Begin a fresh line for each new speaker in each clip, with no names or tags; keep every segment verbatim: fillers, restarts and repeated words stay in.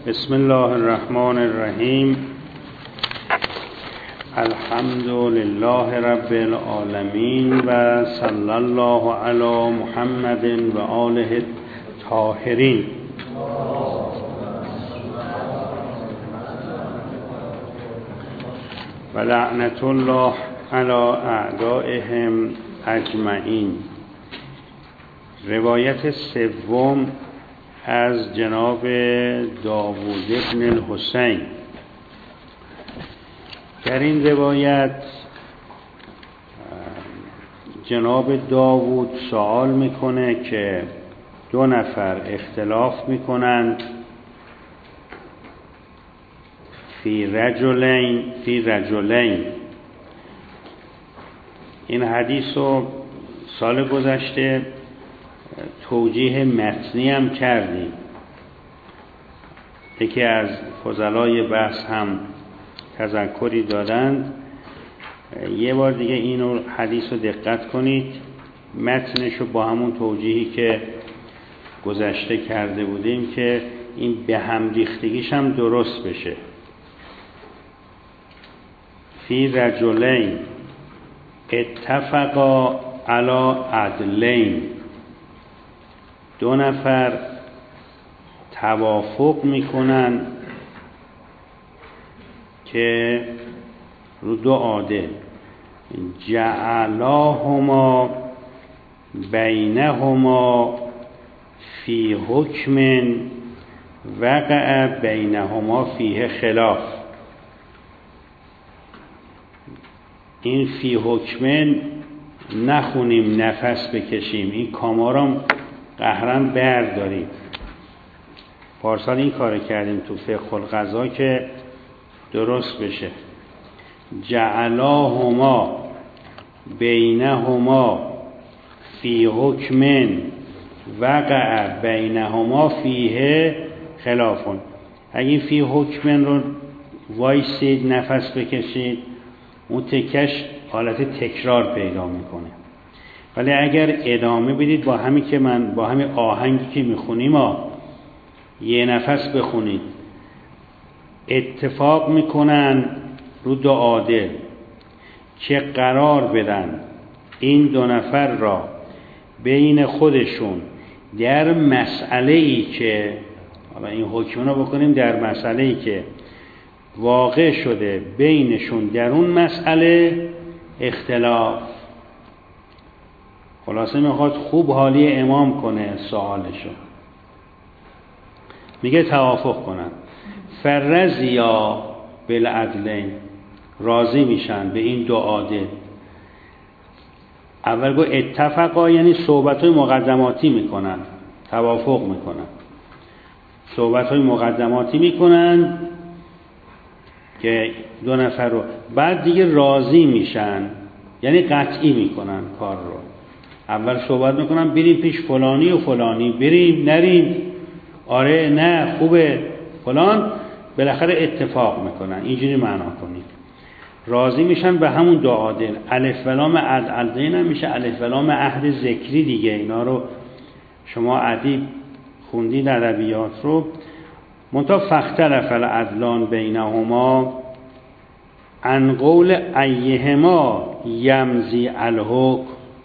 بسم الله الرحمن الرحیم. الحمد لله رب العالمین و صلی الله علی محمد و آله الطاهرین. و لعنت الله علی اعدائهم اجمعین. روایت سوم از جناب داوود ابن الحسین. در این روایت جناب داوود سوال میکنه که دو نفر اختلاف میکنند فی رجلین فی رجلین. این حدیث رو سال گذشته توجیه متنی هم کردیم. یکی از فضلای بحث هم تذکری دادند. یه بار دیگه اینو حدیث رو دقت کنید، متنش رو با همون توجیهی که گذشته کرده بودیم که این به هم ریختگیش هم درست بشه. فی رجلین اتفقا علی عدلین. دو نفر توافق میکنن که رو دو عادل. جعلاهما بینهما فی حکم وقع بینهما فیه خلاف. این فی حکم نخونیم، نفس بکشیم، این کامارم قهرن برداریم. پارسال این کار کردیم تو فقه القضا که درست بشه. جعلاهما بینهما فی حکم وقع بینهما فیه خلافون. اگه این فی حکم رو وایسید نفس بکشید، اون تکش حالت تکرار پیدا میکنه. ولی اگر ادامه بدید با همین که من با همین آهنگی که میخونیم ها یه نفس بخونید، اتفاق میکنن رو دو عادل که قرار بدن این دو نفر را بین خودشون در مسئله ای که حالا این حکم رو بکنیم در مسئله ای که واقع شده بینشون در اون مسئله اختلاف. خلاصه میخواد خوب حالی امام کنه سوالشو. میگه توافق کنن. فرضیا بالعدلین، راضی میشن به این دو عادل. اول گو اتفقا یعنی صحبت‌های مقدماتی میکنن، توافق میکنن، صحبت‌های مقدماتی میکنن که دو نفر رو، بعد دیگه راضی میشن یعنی قطعی میکنن کار رو. اول صحبت میکنن بریم پیش فلانی و فلانی، بریم نریم، آره نه خوبه فلان، بالاخره اتفاق میکنن. اینجوری معنا کنید. راضی میشن به همون دو عادل. الف و لام عدلین هم میشه الف و لام عهد ذکری دیگه. اینا رو شما ادیب خوندید، ادبیات رو. منتها فاختلف العدلان بینهما عن قول ایهما یمضی الحکم.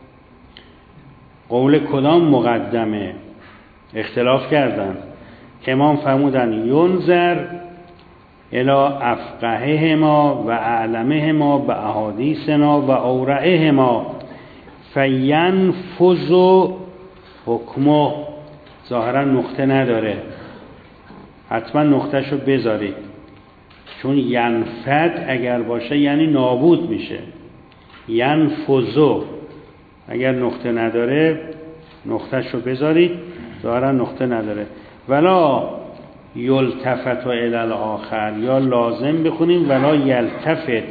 قول کدام مقدمه اختلاف کردن. امام فرمودن ینظر الی افقههما و اعلمهما به احادیثنا و اورعهما فینفذ حکمه. ظاهرا نقطه نداره، حتما نقطهشو بذارید، چون ینفد اگر باشه یعنی نابود میشه. ینفذو اگر نقطه نداره نقطهشو بذارید، ظاهرا نقطه نداره. ولا یلتفت الی الاخر، یا لازم بخونیم ولا یلتفت،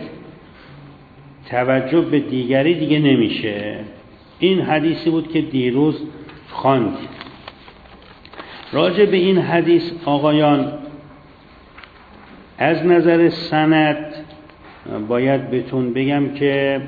توجه به دیگری دیگه نمیشه. این حدیثی بود که دیروز خواندیم. راجع به این حدیث آقایان از نظر سند باید بهتون بگم که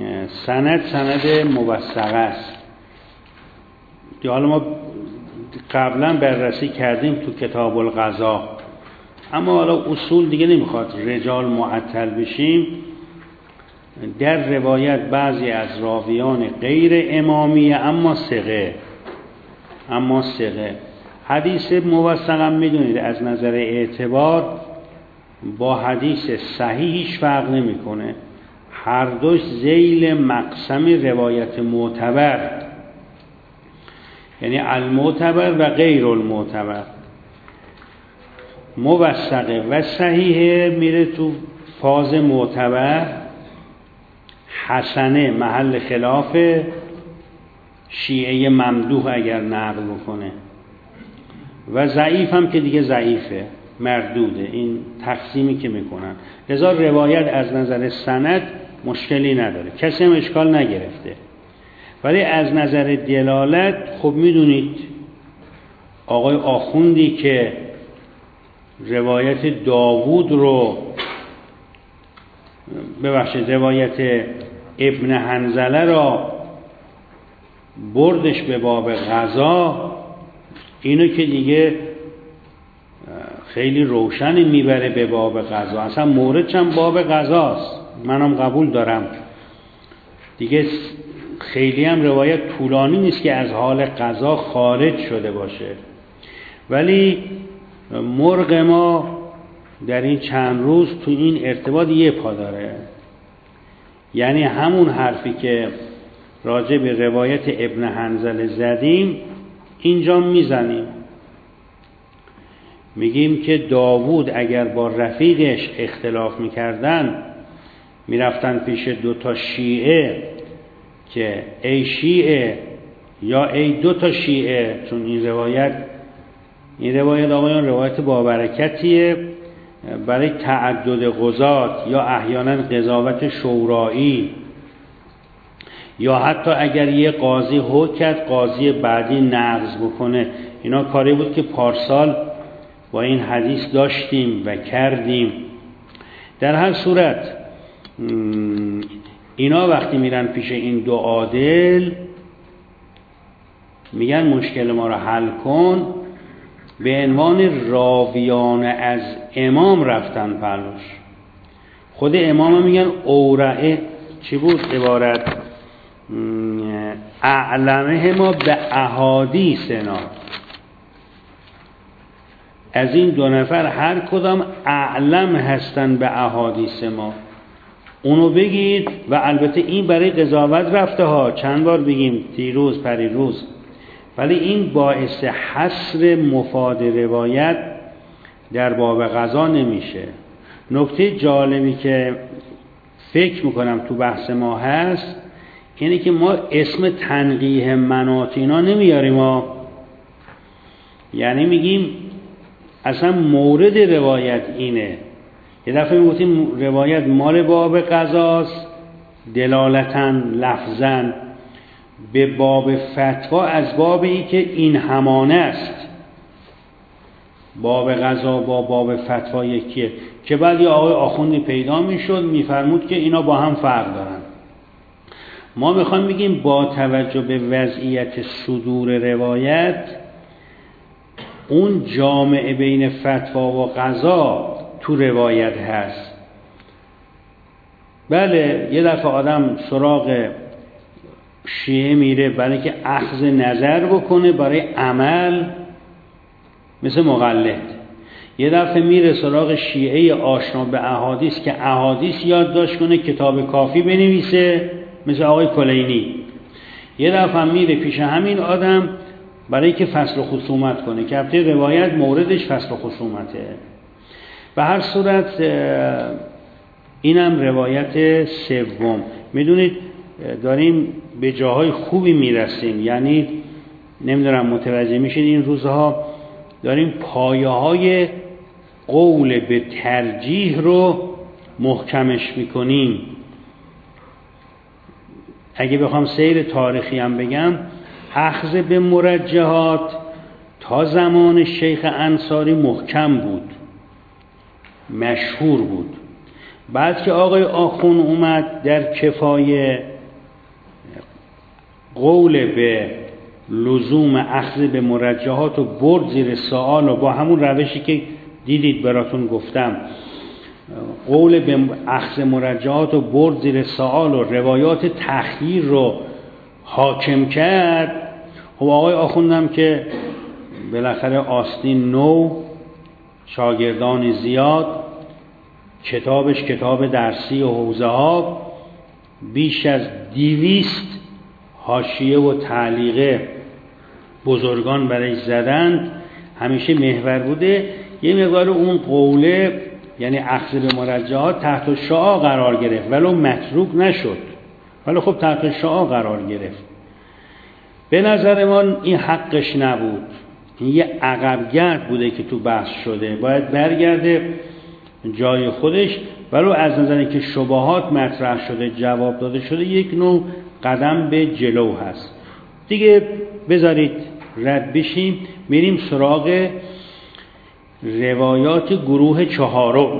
سند سند موثقه است. حالا ما قبلا بررسی کردیم تو کتاب القضا، اما حالا اصول دیگه نمیخواد رجال معطل بشیم. در روایت بعضی از راویان غیر امامیه اما ثقه اما ثقه حدیث موثقا میدونید از نظر اعتبار با حدیث صحیحش فرق نمیکنه، هر دوش ذیل مقسم روایت معتبر، یعنی المعتبر و غیر المعتبر. موثقه و صحیحه میره تو فاز معتبر، حسنه محل خلاف شیعه ممدوح اگر نقل بکنه، و ضعیف هم که دیگه ضعیفه، مردوده. این تقسیمی که میکنن. لذا روایت از نظر سند مشکلی نداره، کسی هم اشکال نگرفته. ولی از نظر دلالت خب میدونید آقای آخوندی که روایت داوود رو ببخشید روایت ابن حنظله را بردش به باب قضا، اینو که دیگه خیلی روشن میبره به باب قضا، اصلا موردش هم باب قضاست، منم قبول دارم دیگه. خیلی هم روایت طولانی نیست که از حال قضا خارج شده باشه، ولی مرغ ما در این چند روز تو این ارتباط یه پا داره، یعنی همون حرفی که راجع به روایت ابن حنظله زدیم اینجا میزنیم، میگیم که داوود اگر با رفیقش اختلاف میکردن میرفتن پیش دوتا شیعه که ای شیعه یا ای دوتا شیعه، چون این روایت این روایت آقایان روایت بابرکتیه برای تعدد قضات یا احیانا قضاوت شورایی، یا حتی اگر یه قاضی حکم کرد قاضی بعدی نقض بکنه. اینا کاری بود که پارسال با این حدیث داشتیم و کردیم. در هر صورت اینا وقتی میرن پیش این دو عادل میگن مشکل ما رو حل کن، به عنوان راویان از امام رفتن پلوش. خود امام میگن اورعه چی بود عبارت؟ اعلمه ما به احادیثنا، از این دو نفر هر کدام اعلم هستن به احادیث ما، اونو بگید. و البته این برای قضاوت رفته ها، چند بار بگیم دیروز پریروز، ولی این باعث حصر مفاد روایت در باب قضا نمیشه. نکته جالبی که فکر میکنم تو بحث ما هست اینه که ما اسم تنقیح مناط اینا نمیاریم ها. یعنی میگیم اصلا مورد روایت اینه. یه دفعه میگفتیم روایت مال باب قضاست دلالتاً لفظاً، به باب فتوا از بابی که این همانه است، باب قضا با باب فتوا یکیه، که بعد یه آقای آخوندی پیدا میشد میفرمود که اینا با هم فرق دارن. ما میخوایم بگیم با توجه به وضعیت صدور روایت اون جامعه بین فتوا و قضا تو روایت هست. بله یه دفعه آدم سراغ شیعه میره برای که اخذ نظر بکنه برای عمل مثل مقلد، یه دفعه میره سراغ شیعه آشنا به احادیث که احادیث یادداشت کنه کتاب کافی بنویسه مثل آقای کلینی، یه دفعه میره پیش همین آدم برای که فصل خصومت کنه که البته روایت موردش فصل خصومته. به هر صورت اینم روایت سوم. میدونید داریم به جاهای خوبی میرسیم، یعنی نمیدونم متوجه میشین این روزها داریم پایه های قول به ترجیح رو محکمش میکنیم. اگه بخوام سیر تاریخی هم بگم، اخذ به مرجحات تا زمان شیخ انصاری محکم بود، مشهور بود. بعد که آقای آخون اومد در کفایه قول به لزوم اخذ به مرجحات و برد زیر سوال و با همون روشی که دیدید براتون گفتم قول به اخذ مرجحات و برد زیر سوال و روایات تخییر رو حاکم کرد. خب آقای آخوندم که بالاخره آستین نو، شاگردان زیاد، کتابش کتاب درسی و حوزه ها، بیش از دیویست حاشیه و تعلیقه بزرگان برای زدند، همیشه محور بوده. یه مقدار اون قوله یعنی اخذ به مرجحات تحت شعاع قرار گرفت ولو متروک نشد، ولی خب تحت شعاع قرار گرفت. به نظر من این حقش نبود، این یه عقبگرد بوده که تو بحث شده، باید برگرده جای خودش، ولو از نظری که شبهات مطرح شده جواب داده شده یک نوع قدم به جلو هست دیگه. بذارید رد بشیم، میریم سراغ روایات گروه چهارم.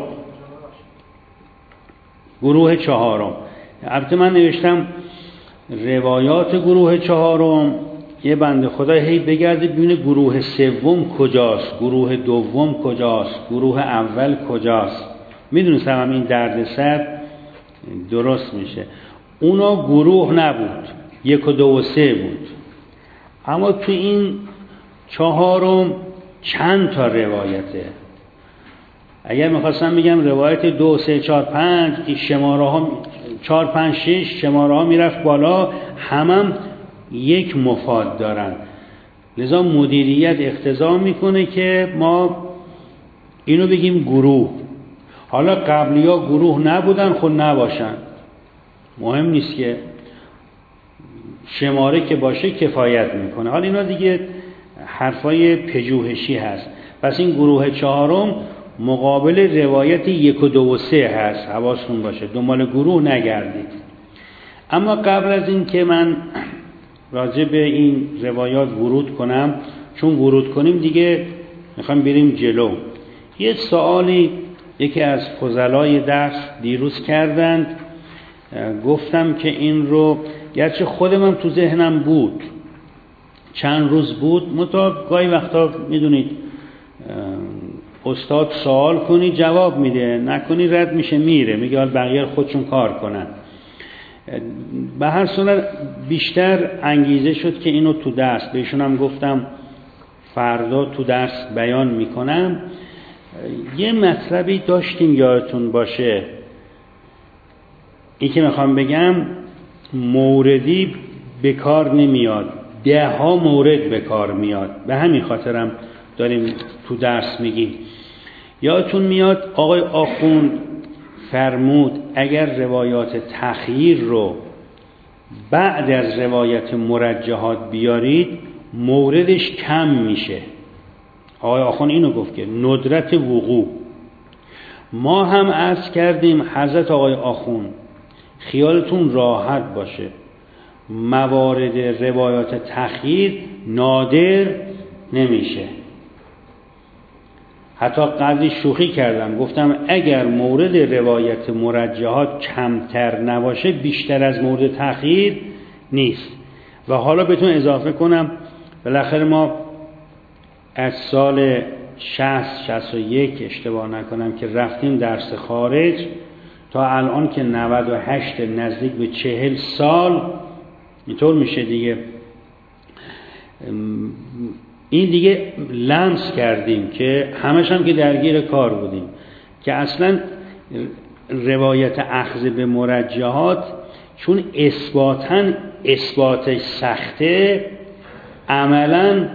گروه چهارم البته من نوشتم روایات گروه چهارم، یه بنده خدا هی بگرده ببینه گروه سوم کجاست، گروه دوم کجاست، گروه اول کجاست. میدونستم هم این دردسر درست میشه. اونا گروه نبود، یک و دو و سه بود، اما تو این چهارم چند تا روایته. اگر میخواستم بگم روایت دو سه چهار پنج، این شماره ها چهار پنج شش شماره ها میرفت بالا، همم یک مفاد دارن. لذا مدیریت اقتضا میکنه که ما اینو بگیم گروه. حالا قبلی ها گروه نبودن، خود نباشن، مهم نیست، که شماره که باشه کفایت میکنه. حالا اینا دیگه حرفای پژوهشی هست. پس این گروه چهارم مقابل روایت یک و دو و سه هست، حواستون باشه دنبال گروه نگردید. اما قبل از این که من راجع به این روایات ورود کنم، چون ورود کنیم دیگه میخوام بریم جلو، یه سوالی یکی از فضلای درس دیروز کردند، گفتم که این رو گرچه خودم تو ذهنم بود چند روز بود، مطابق گاهی وقتا میدونید استاد سوال کنی جواب میده، نکنی رد میشه میره، میگه حال بقیه خودشون کار کنن. به هر صورت بیشتر انگیزه شد که اینو تو درس بهشون هم گفتم فردا تو درس بیان میکنم. یه مطلبی داشتیم یادتون باشه، این که میخوام بگم موردی به کار نمیاد، ده ها مورد به کار میاد، به همین خاطرم داریم تو درس میگیم. یادتون میاد آقای آخوند فرمود اگر روایات تخییر رو بعد از روایت مرجحات بیارید موردش کم میشه. آقای آخوند اینو گفت که ندرت وقوع. ما هم عرض کردیم حضرت آقای آخوند خیالتون راحت باشه، موارد روایات تخییر نادر نمیشه. حتی قدری شوخی کردم، گفتم اگر مورد روایت مرجحات کمتر نباشه بیشتر از مورد تخییر نیست. و حالا بهتون اضافه کنم بالاخره ما از سال شصت شصت و یک اشتباه نکنم که رفتیم درس خارج تا الان که نود و هشت نزدیک به چهل سال اینطور میشه دیگه. این دیگه لمس کردیم که همش هم که درگیر کار بودیم که اصلا روایت اخذ به مرجحات چون اثباتاً اثباتش سخته عملاً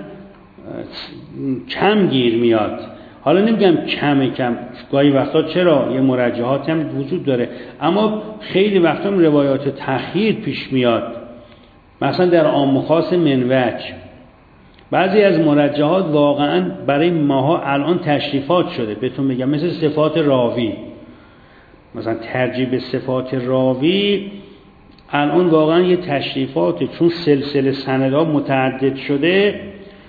کم گیر میاد. حالا نمیگم کم کم، گاهی وقتا چرا یه مرجحات هم وجود داره، اما خیلی وقتا روایات تخییر پیش میاد. مثلا در عام و خاص منوج بعضی از مرجحات واقعا برای ماها الان تشریفات شده. بهتون میگم مثل صفات راوی، مثلا ترجیح به صفات راوی الان واقعا یه تشریفاته، چون سلسله سندها متعدد شده.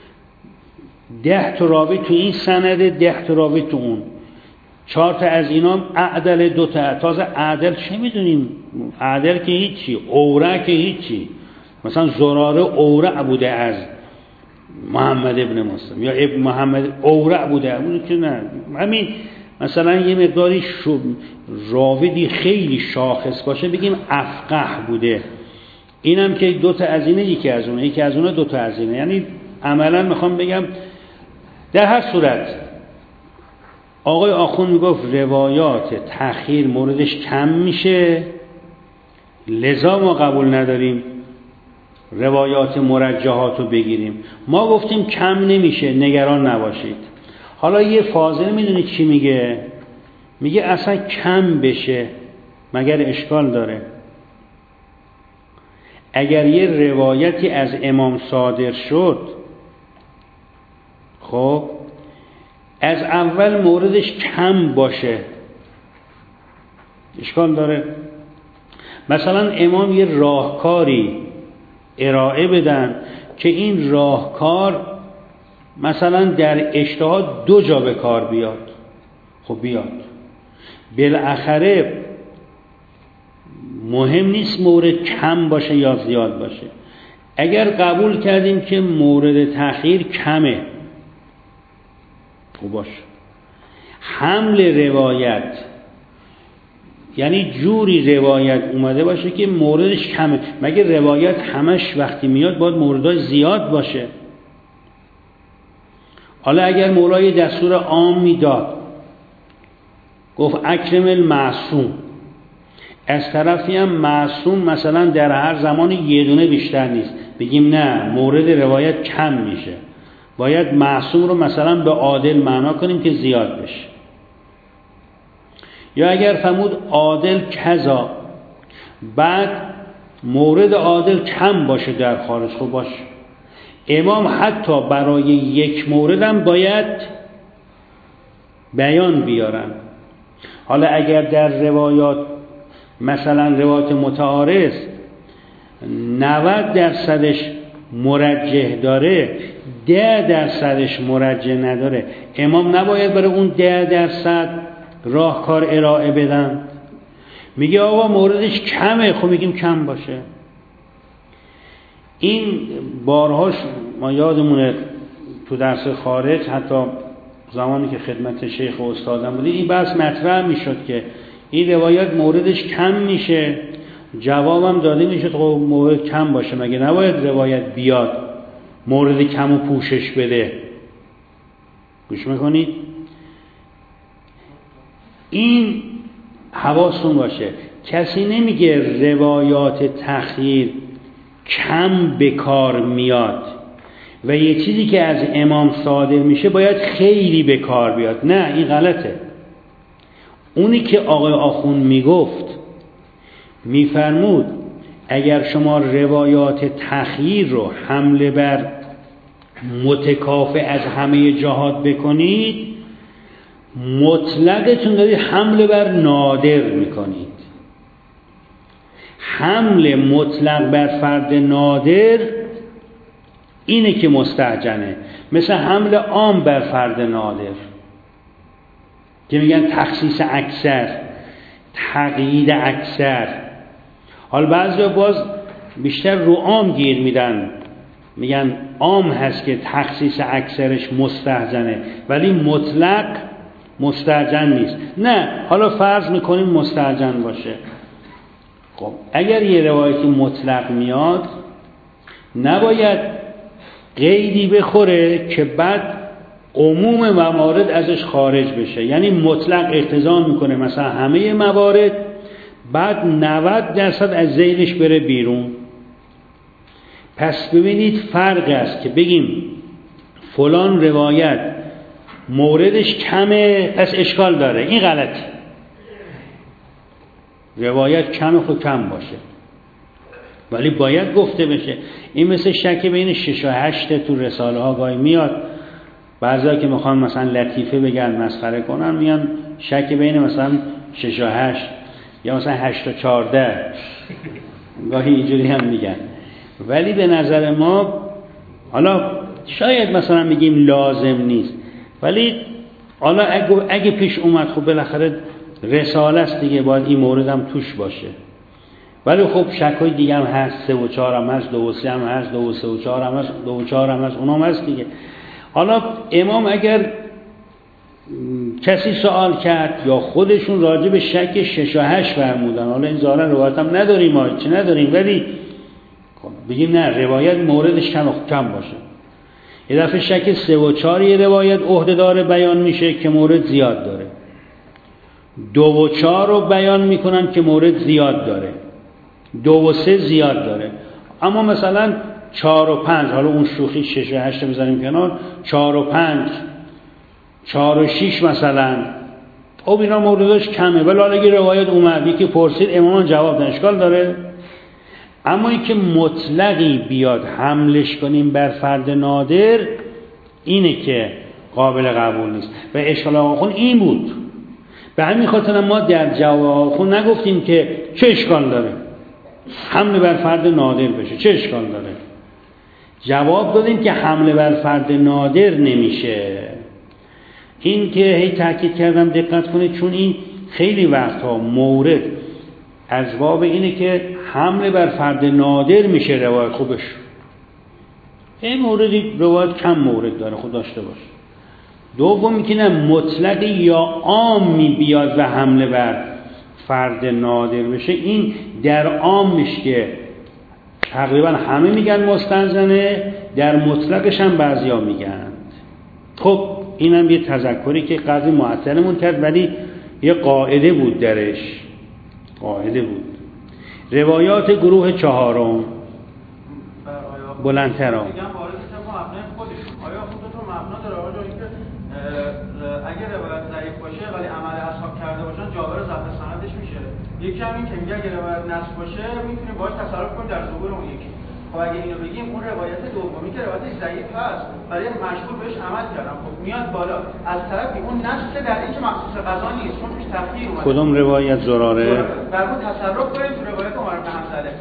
ده تا راوی تو این سنده، ده تا راوی تو اون، چهار تا از اینا اعدل، دو تا تازه اعدل چه میدونیم، اعدل که هیچی، اوره که هیچی، مثلا زراره اورع بوده از محمد ابن مسلم یا ابن محمد اورع بوده، اون که نه، همین مثلا یه مقداری راوی خیلی شاخص باشه بگیم افقه بوده، اینم که دو تا از اینه، یکی از اونه، یکی از اونه دو تا از اینه. یعنی عملا میخوام بگم در هر صورت آقای آخوند میگفت روایات تأخیر موردش کم میشه، لذا ما قبول نداریم روایات مرجحات رو بگیریم. ما گفتیم کم نمیشه، نگران نباشید. حالا یه فاضل میدونید چی میگه؟ میگه اصلا کم بشه مگر اشکال داره؟ اگر یه روایتی از امام صادر شد، خب از اول موردش کم باشه اشکال داره؟ مثلا امام یه راهکاری ارائه بدن که این راهکار مثلا در اجتهاد دو جا به کار بیاد، خب بیاد، بالاخره مهم نیست مورد کم باشه یا زیاد باشه. اگر قبول کردیم که مورد تأخیر کمه، خب باشه، حمل روایت یعنی جوری روایت اومده باشه که موردش کمه. مگه روایت همش وقتی میاد باید موردش زیاد باشه؟ حالا اگر مولای دستور عام میداد، گفت اکرم المعصوم، از طرفی هم معصوم مثلا در هر زمان یه دونه بیشتر نیست، بگیم نه مورد روایت کم میشه، باید معصوم رو مثلا به عادل معنا کنیم که زیاد بشه. یا اگر فرمود عادل کذا، بعد مورد عادل کم باشه در خارج، خب باشه، امام حتی برای یک مورد هم باید بیان بیارن. حالا اگر در روایات مثلا روایات متعارض نود درصدش مرجح داره، ده درصدش مرجح نداره، امام نباید برای اون ده درصد راهکار ارائه بدن؟ میگه آقا موردش کمه، خب میگیم کم باشه. این بارهاش ما یادمونه تو درس خارج، حتی زمانی که خدمت شیخ و استادم بودیم این بحث مطرح میشد که این روایت موردش کم میشه، جوابم داده میشد خب مورد کم باشه، مگه نباید روایت بیاد مورد کم و پوشش بده؟ گوش میکنید؟ این حواستون باشه، کسی نمیگه روایات تأخیر کم به کار میاد و یه چیزی که از امام صادر میشه باید خیلی به کار بیاد، نه، این غلطه. اونی که آقای آخوند میگفت، میفرمود اگر شما روایات تأخیر رو حمله بر متکافئ از همه جهات بکنید، مطلقتون دارید حمله بر نادر میکنید. حمله مطلق بر فرد نادر اینه که مستهجنه، مثل حمله عام بر فرد نادر که میگن تخصیص اکثر، تقیید اکثر. حال بعضی باز بیشتر رو عام گیر میدن، میگن عام هست که تخصیص اکثرش مستهجنه ولی مطلق مستهجن نیست. نه، حالا فرض میکنیم مستهجن باشه. خب اگر یه روایتی مطلق میاد نباید قیدی بخوره که بعد عموم موارد ازش خارج بشه. یعنی مطلق اقتضا میکنه مثلا همه موارد، بعد نود درصد از ذیلش بره بیرون. پس ببینید فرق است که بگیم فلان روایت موردش کمه پس اشکال داره، این غلطه. روایت کم خود کم باشه ولی باید گفته بشه. این مثل شک بین شش و هشت تو رساله ها گاهی میاد، بعضیا که میخوان مثلا لطیفه بگن مسخره کنن میگن شک بین مثلا شش و هشت یا مثلا هشت و چارده، گاهی اینجوری هم میگن. ولی به نظر ما حالا شاید مثلا میگیم لازم نیست، ولی حالا اگه, اگه پیش اومد خب بالاخره رساله است دیگه، باید این مورد هم توش باشه. ولی خب شکای دیگه هم هست، سه و چهار هم هست، دو و سه هم هست، دو و سه و چهار هم هست، دو و چهار هم هست، اونام هست دیگه. حالا امام اگر کسی سوال کرد یا خودشون راجع به شک شش و هشت فرمودن، حالا این ظاهرا روایت هم نداریم ما چه نداریم، ولی بگیم نه روایت موردش کم کم باشه. یه دفعه شک سه و چهار یه روایت عهده‌دار بیان میشه که مورد زیاد داره، دو و چهار رو بیان میکنن که مورد زیاد داره، دو و سه زیاد داره، اما مثلا چهار و پنج، حالا اون شوخی شش و هشت بذاریم کنار، چهار و پنج، چهار و شیش مثلا، خب اینا موردش کمه، ولی حالا اگه روایت اومد یکی پرسید امام جواب داد اشکال داره. اما اینکه مطلقی بیاد حملش کنیم بر فرد نادر، اینه که قابل قبول نیست و اشکال آخون این بود. به همین خاطر ما در جواب آخون نگفتیم که چه اشکال داره حمله بر فرد نادر بشه، چه اشکال داره. جواب دادیم که حمله بر فرد نادر نمیشه. این که هی تاکید کردم دقت کنید، چون این خیلی وقتها مورد از باب اینه که حمله بر فرد نادر میشه روایت خوبش. این موردی روایت کم مورد داره خود داشته باشه. دومی که نه مطلق یا عامی بیاد و حمله بر فرد نادر بشه، این در عامش که تقریبا همه میگن مستنزنه، در مطلقش هم بعضیا میگن. خب اینم یه تذکری که قضیه معطلمون کرد، ولی یه قاعده بود درش، قاعده بود. روایات گروه چهارم بلندتر هم
آیا خودتون مبنا داره آقا اینکه اگر روایت ضعیف باشه ولی عمل اصحاب کرده باشن جابر ضعف سندش میشه؟ یکی هم این که میگه اگر روایت نصب باشه میتونیم باهاش تصرف کنیم در ظهور اون یکی. خب اگه اینو بگیم اون روایت دومی که روایت ضعیف هست ولی مشهور بهش عمل کردن، خب میاد بالا. از طرفی اون نصب در این که مخصوص قضا نیست چون توش تأخیر اومده.
کدوم روایت زراره؟
بر اون تصرف کنیم تو روایت عمر بن حنظله.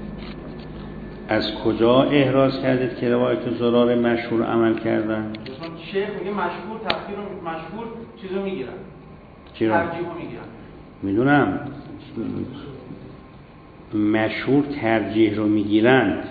از کجا احراز کردید که روایت زراره مشهور عمل کردن؟
شیخ میگه مشهور تفسیر مشهور چیزو میگیرن،
ترجیحو
میگیرن.
میدونم مشهور ترجیح رو میگیرند،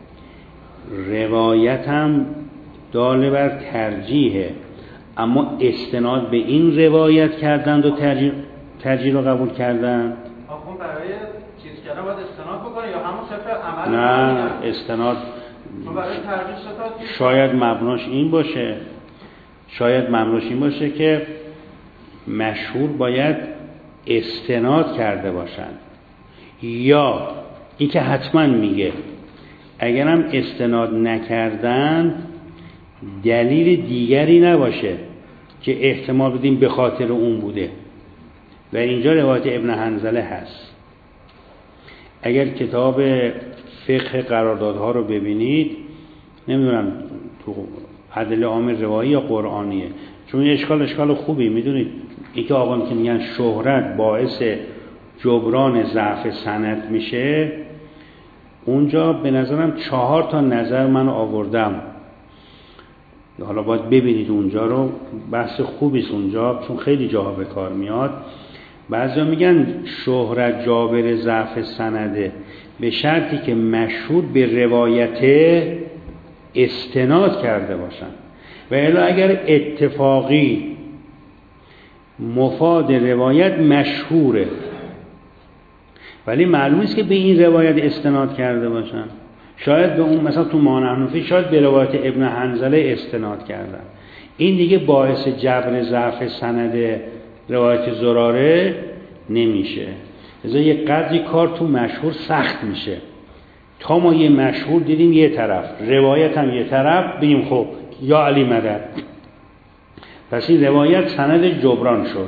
روایت هم داله بر ترجیحه، اما استناد به این روایت کردند و ترجیح, ترجیح رو قبول کردند.
آخون برای چیز کردن باید استناد بکنه یا همون صرف عمل؟
نه استناد
برای ترجیح ستاد
شاید مبناش این باشه، شاید مبناش این باشه که مشهور باید استناد کرده باشند، یا این که حتما میگه اگرم استناد نکردن دلیل دیگری نباشه که احتمال بدیم به خاطر اون بوده. و اینجا روایت ابن حنظله هست. اگر کتاب فقه قراردادها رو ببینید، نمیدونم تو عدل عام روایی یا قرآنیه، چون اشکال اشکال خوبی میدونید، این که آقا که میگن شهرت باعث جبران ضعف سند میشه، اونجا به نظرم چهار تا نظر من آوردم، حالا باید ببینید اونجا رو، بحث خوبیست اونجا چون خیلی جاها به کار میاد. بعضیا میگن شهرت جابر ضعف سنده به شرطی که مشهور به روایت استناد کرده باشن، و الا اگر اتفاقی مفاد روایت مشهوره ولی معلوم است که به این روایت استناد کرده باشن، شاید به اون مثلا تو مانحنفی شاید به روایت ابن حنظله استناد کردن، این دیگه باعث جبر ضعف سند روایت زراره نمیشه. لذا یه قدری کار تو مشهور سخت میشه. تا ما یه مشهور دیدیم یه طرف، روایت هم یه طرف، بگیم خب یا علی مدد، پس این روایت سند جبران شد.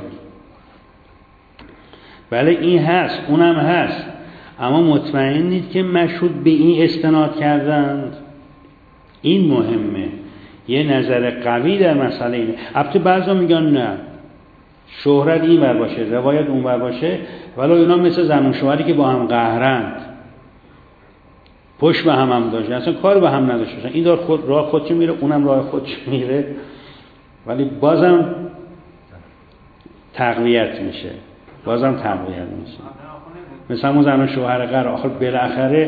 بله این هست، اونم هست، اما مطمئن نیست که مشهور به این استناد کردند. این مهمه. یه نظر قوی در مسئله اینه. البته بعضا میگن نه شهرت این ور باشه روایت اون ور باشه، ولی اینا مثل زن و شوهری که با هم قهرند، پشت به هم هم داشتن، اصلا کار به هم نداشتن، این دار خود راه خودش میره اونم راه خودش میره، ولی بازم تقویت میشه، بازم تقویت میشه. مثلا همون زن و شوهر قرار آخر بالاخره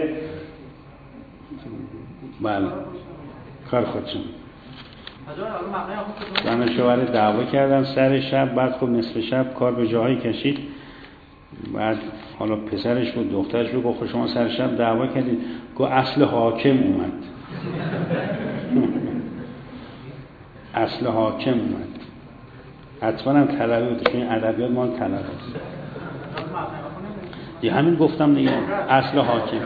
بله کار خودشون زن و شوهر دعوا کردن سر شب، بعد خب نصف شب کار به جاهایی کشید، بعد حالا پسرش بود دخترش بود گفت شما سر شب دعوا کردید، گفت اصل حاکم اومد اصل حاکم اومد. حتما هم طلبه بود، چون ادبیات مال طلبه است دیگه، همین گفتم دیگه، اصل حاکم.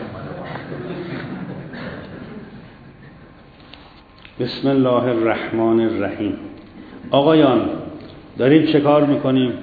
بسم الله الرحمن الرحیم. آقایان داریم چه کار میکنیم؟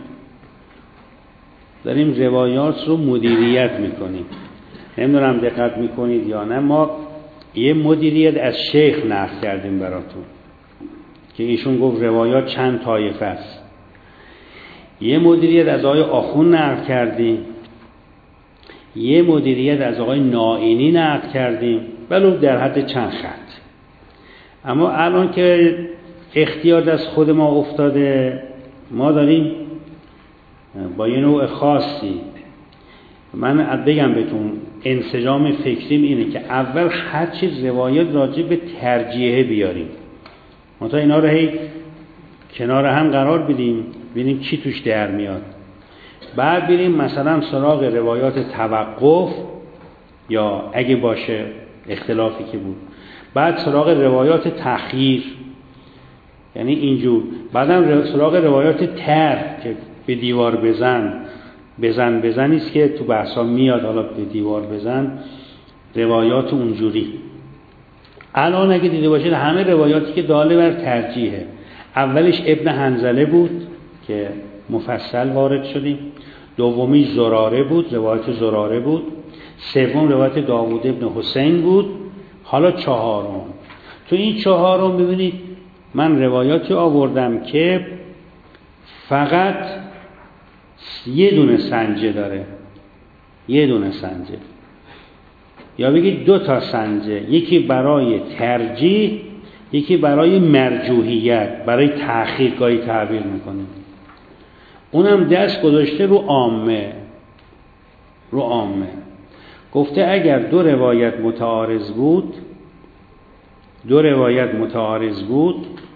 داریم روایات رو مدیریت میکنیم. نمیدونم دقت میکنید یا نه، ما یه مدیریت از شیخ نقل کردیم براتون که ایشون گفت روایات چند طایفه است. یه مدیریت از آقای آخون نقل کردیم، یه مدیریت از آقای نائینی نقل کردیم، ولو در حد چند خط. اما الان که اختیار از خود ما افتاده، ما داریم با یه نوع خاصی، من بگم بهتون انسجام فکریم اینه که اول هر چیز روایت راجع به ترجیحه بیاریم، ما تا اینا رو هی کنار هم قرار بدیم ببینیم چی توش در میاد. بعد بریم مثلا سراغ روایات توقف یا اگه باشه اختلافی که بود، بعد سراغ روایات تخییر، یعنی اینجور. بعدم سراغ روایات تر که به دیوار بزن بزن بزنیست که تو بحثا میاد، حالا به دیوار بزن روایات اونجوری. الان اگه دیده باشید همه روایاتی که داله بر ترجیحه، اولش ابن حنظله بود که مفصل وارد شدیم، دومی زراره بود، روایت زراره بود، سوم روایت داوود ابن حسین بود، حالا چهارم. تو این چهارم ببینید من روایاتی آوردم که فقط یه دونه سنجه داره، یه دونه سنجه، یا بگید دو تا سنجه، یکی برای ترجیح، یکی برای مرجوحیت، برای تأخیر گاهی تعبیر میکنه. اونم دست گذاشته رو عامه، رو عامه. گفته اگر دو روایت متعارض بود، دو روایت متعارض بود،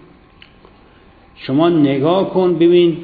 شما نگاه کن ببین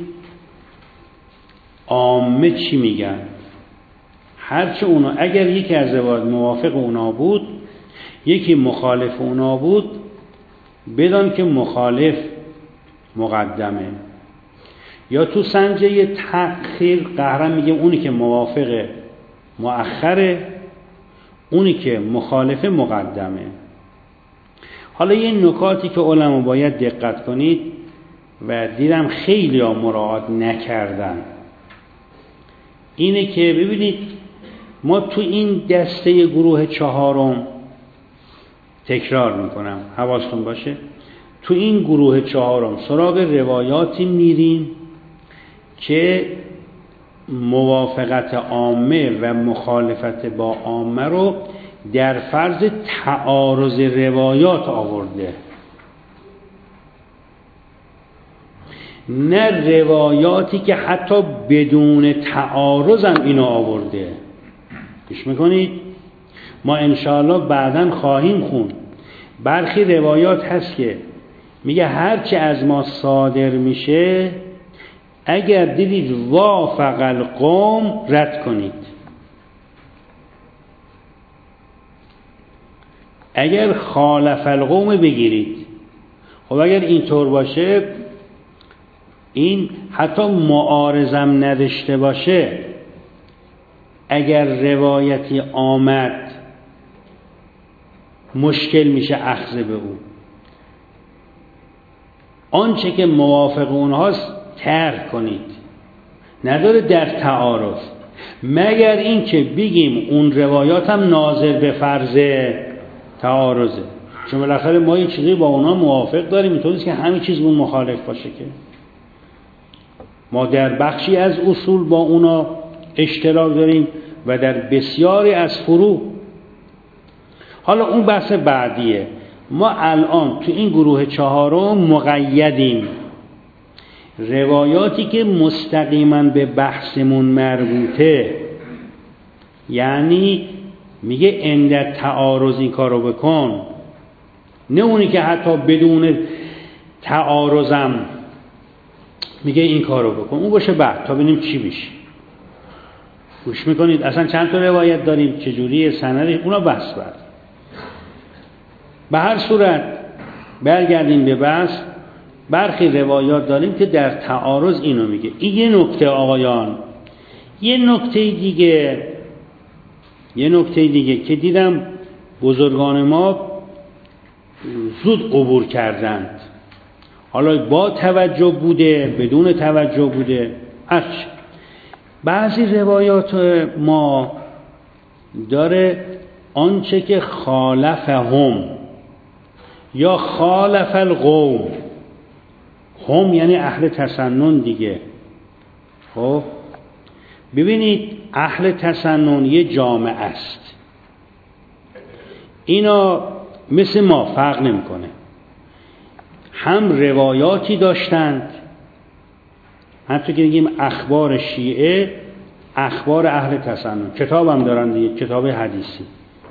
عامه چی میگن. هرچه اونا، اگر یکی از روایت موافق اونا بود، یکی مخالف اونا بود، بدان که مخالف مقدمه. یا تو سنجه تأخیر قهرم میگه اونی که موافق مؤخره، اونی که مخالف مقدمه. حالا یه نکاتی که علما باید دقت کنید و دیدم خیلی ها مراعات نکردن، اینه که ببینید ما تو این دسته گروه چهارم، تکرار میکنم حواستون باشه، تو این گروه چهارم سراغ روایاتی میریم که موافقت عامه و مخالفت با عامه رو در فرض تعارض روایات آورده، نه روایاتی که حتی بدون تعارض هم اینو آورده. گوش میکنید؟ ما انشاءالله بعداً خواهیم خوند برخی روایات هست که میگه هرچی از ما صادر میشه اگر دیدید وافق القوم رد کنید، اگر خالف القوم بگیرید. خب اگر اینطور باشه، این حتی معارضم نداشته باشه، اگر روایتی آمد مشکل میشه اخذ به او. آنچه که موافق اونهاست ترک کنید، نداره در تعارض، مگر این که بگیم اون روایات هم ناظر به فرض تعارضه، چون بالاخره ما یه چیزی با اونا موافق داریم، اینطور نیست که همه چیز اون مخالف باشه. که ما در بخشی از اصول با اونا اشتراک داریم و در بسیاری از فروع. حالا اون بحث بعدیه. ما الان تو این گروه چهارم مقیدیم، روایاتی که مستقیما به بحثمون مربوطه یعنی میگه عند تعارض این کارو بکن، نه اونی که حتی بدون تعارضم میگه این کارو بکن، اون باشه بعد تا ببینیم چی میشه. گوش میکنید اصلا چند تا روایت داریم چجوری سند اونا بحث بعد. به هر صورت برگردیم به بحث. برخی روایات داریم که در تعارض اینو میگه. این یه نکته آقایان. یه نکته دیگه یه نکته دیگه که دیدم بزرگان ما زود عبور کردند، حالا با توجه بوده بدون توجه بوده، اچ بعضی روایات ما داره آنچه که خالفهم یا خالف القوم، هم یعنی اهل تسنن دیگه. خب ببینید اهل تسنن یه جامعه است، اینا مثل ما فرق نمیکنه، هم روایاتی داشتند، حتی که میگیم اخبار شیعه اخبار اهل تسنن، کتاب هم دارن دیگه، کتاب حدیثی،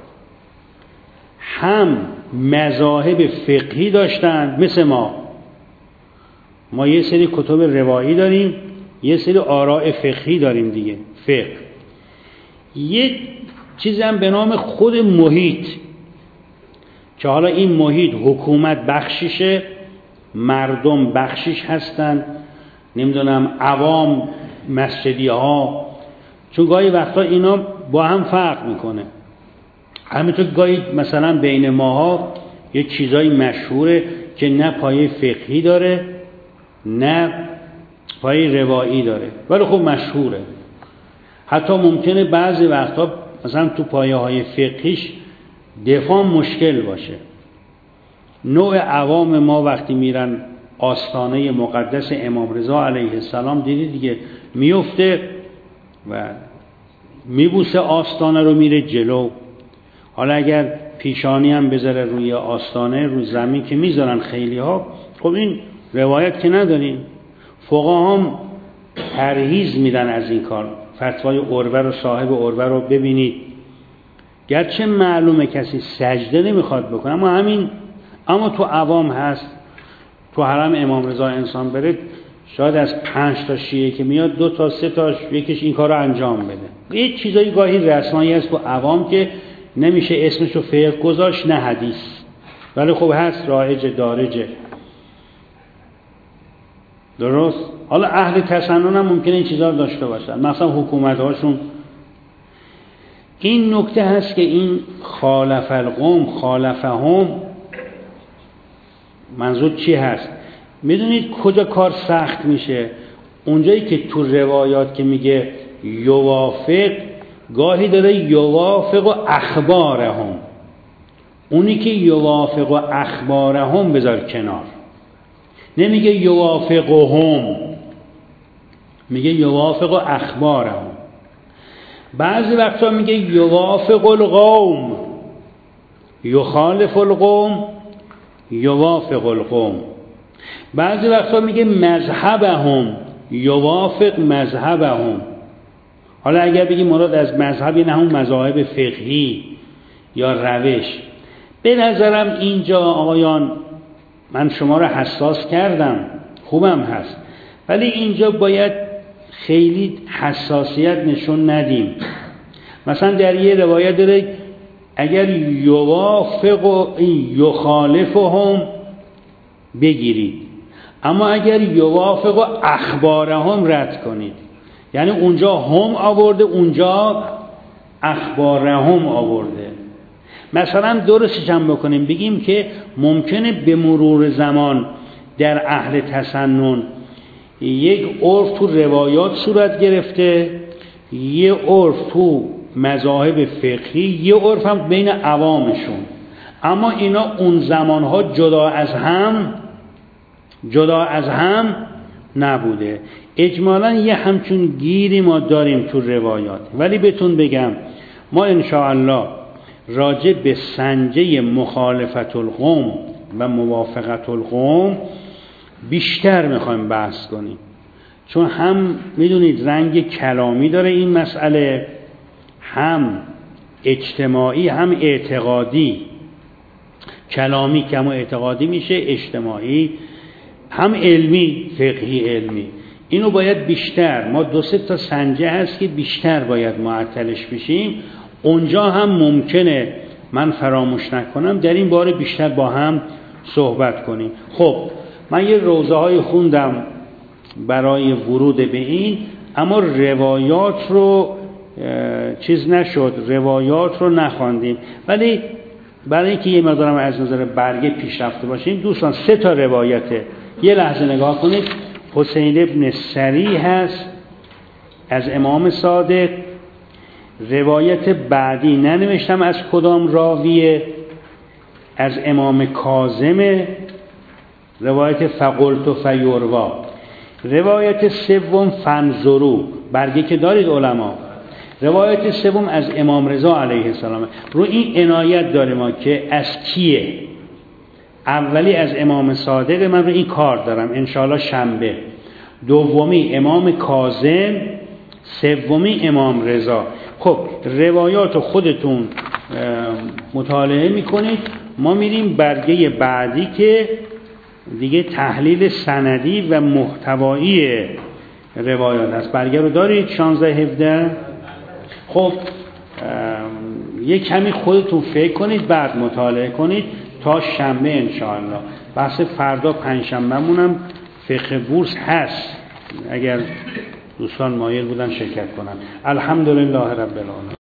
هم مذاهب فقهی داشتند مثل ما. ما یه سری کتب روایی داریم، یه سری آراء فقهی داریم دیگه، فقه. یه چیزی هم به نام خود محیط که حالا این محیط حکومت بخشیشه، مردم بخشیش هستن، نمیدونم عوام، مسجدی ها، چون گاهی وقتا اینا با هم فرق میکنه. همینطور گاهی مثلا بین ماها یه چیزای مشهوره که نه پایه فقهی داره نه پایه روایی داره، ولی خب مشهوره. حتی ممکنه بعضی وقتا مثلا تو پایه های فقهیش دفاع مشکل باشه. نوع عوام ما وقتی میرن آستانه مقدس امام رضا علیه السلام، دیدی دیگه، میفته و میبوسه آستانه رو، میره جلو. حالا اگر پیشانی هم بذاره روی آستانه، روی زمین که میذارن خیلی ها، خب این روایت که نداریم. فقها هم پرهیز میدن از این کار. فتوای عروه رو، صاحب عروه رو ببینید، گرچه معلومه کسی سجده نمیخواد بکنه، اما همین اما تو عوام هست. تو حرم امام رضا انسان بره، شاید از پنج تا شیعه که میاد دو تا سه تاش یکیش این کار رو انجام بده. یه چیزایی گاهی رسمایی هست تو عوام که نمیشه اسمشو فقه گذاشت نه حدیث، ولی خب هست، رایج دارجه. درست؟ حالا اهل تسنن هم ممکنه این چیزا رو داشته باشن، مثلا حکومت هاشون. این نکته هست که این خالف القوم خالفهم منظور چی هست؟ میدونید کجا کار سخت میشه؟ اونجایی که تو روایات که میگه یوافق، گاهی داره یوافق و اخبارهم، اونی که یوافق و اخبارهم بذار کنار، نمیگه یوافقهم، میگه یوافق و اخبارهم. بعضی وقتا میگه یوافق القوم، یخالف القوم، یوافق القوم. بعضی وقتا میگه مذهبهم، یوافق مذهبهم. حالا اگر بگیم مراد از مذهبی نه اون مذاهب فقهی یا روش، به نظرم اینجا آقایان من شما را حساس کردم، خوبم هست، ولی اینجا باید خیلی حساسیت نشون ندیم. مثلا در یه روایت داره اگر یوافق و یخالفهم بگیرید، اما اگر یوافق و اخبارهم رد کنید. یعنی اونجا هم آورده، اونجا اخبارهم آورده. مثلا درست جمع بکنیم، بگیم که ممکنه به مرور زمان در اهل تسنن یک عرف تو روایات صورت گرفته، یه عرف تو مذاهب فقهی، یه عرف هم بین عوامشون، اما اینا اون زمانها جدا از هم جدا از هم نبوده. اجمالا یه همچون گیری ما داریم تو روایات. ولی بهتون بگم ما انشاءالله راجع به سنجه مخالفت القوم و موافقت القوم بیشتر میخوایم بحث کنیم، چون هم میدونید رنگ کلامی داره این مسئله، هم اجتماعی هم اعتقادی، کلامی که هم اعتقادی میشه، اجتماعی هم علمی، فقهی علمی. اینو باید بیشتر، ما دو سه تا سنجه هست که بیشتر باید معطلش بشیم. اونجا هم ممکنه من فراموش نکنم در این باره بیشتر با هم صحبت کنیم. خب من یه روزه های خوندم برای ورود به این، اما روایات رو چیز نشد، روایات رو نخواندیم، ولی برای اینکه یه مقدارم از نظر برگه پیشرفته باشیم دوستان سه تا روایته. یه لحظه نگاه کنید. حسین ابن سری هست از امام صادق. روایت بعدی ننوشتم از کدام راویه، از امام کاظم، روایت فقلت فیوروا. روایت سوم فنظرو، برگه که دارید علما. روایت سوم از امام رضا علیه السلام. رو این عنایت داره ما که از کیه. اولی از امام صادق، من رو این کار دارم انشاءالله شنبه. دومی امام کاظم، سومی امام رضا. خب روایات خودتون مطالعه میکنید. ما میریم برگه بعدی که دیگه تحلیل سندی و محتوایی روایات است. برگه رو دارید شانزده هفده. خب یک کمی خودتون فکر کنید بعد مطالعه کنید تا شنبه انشاءالله. بحث فردا پنجشنبه‌مونم فقه بورس هست اگر دوستان مایل بودن شرکت کنن. الحمدلله رب العالمین.